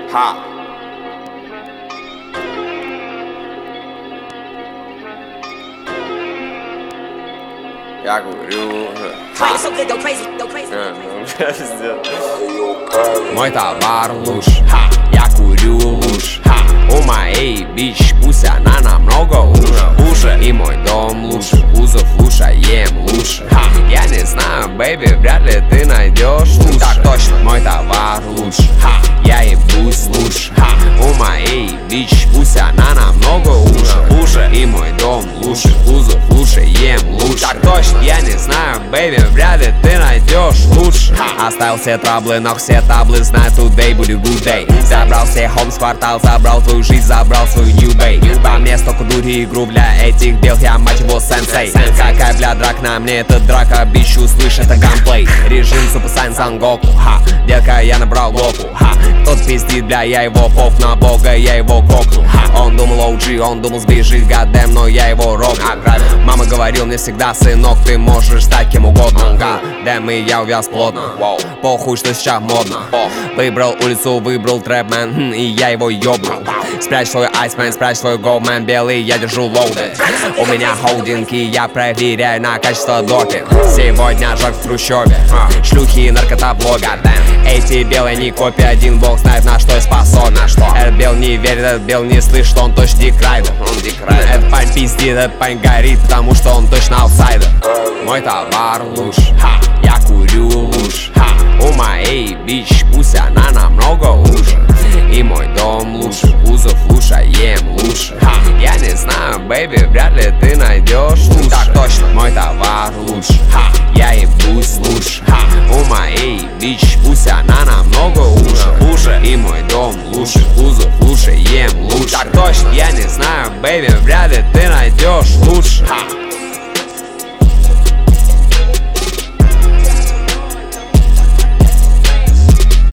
Ха. Я говорю, мой товар лучше, я курю лучше, у моей бич пусть она намного хуже, и мой дом лучше, кузов лучше, ем лучше. Я не знаю, бэйби, вряд ли ты найдешь лучше. Так точно, мой товар лучше, я ебусь лучше, у моей бич пусть она намного хуже, и мой дом лучше, кузов лучше, ем лучше. Так точно, я не знаю, бэйби, вряд ли ты найдешь лучше. Оставил все траблы, но все таблы знают, today будет good day. Забрал все хом с квартал, забрал твою жизнь, забрал свою new bay. По мне столько дури, игру для этих дел, я мать его сенсей. Какая бля драк на мне, это драка, бичу, слышь, это ганплей. Режим Super Saiyan Son Goku, детка, я набрал локу, тот пиздит, бля, я его поп на бога, я его кокну. Он думал OG, он думал сбежит, гадем, но я его рокну. Мама говорил мне всегда, сынок, ты можешь стать кем угодно. Гадем, и я увяз плотно, похуй, что сейчас модно. Выбрал улицу, выбрал трэпмен, и я его ёбнул. Спрячь свой айсмен, спрячь свой голдмен, белый, я держу лоуды. У меня холдинг, и я проверяю на качество допинг. Сегодня жак в трущобе, шлюхи и наркота в лобби. Эти белые не копии, один бог знает на что я способен. Этот бел не верит, этот бел не слышит, что он точно дикрайдер. Этот парень пиздит, этот парень горит, потому что он точно аутсайдер. Мой товар лучше, я курю лучше, у моей бич пусть она намного хуже, и мой дом лучше, кузов лучше, ем лучше. Я не знаю, бэйби, вряд ли ты найдешь лучше. Так точно, мой товар лучше, я ебусь лучше, у моей бич пусть она намного хуже, и мой дом лучше, кузов лучше, ем лучше. Так точно, я не знаю, бэйби, вряд ли ты найдешь лучше.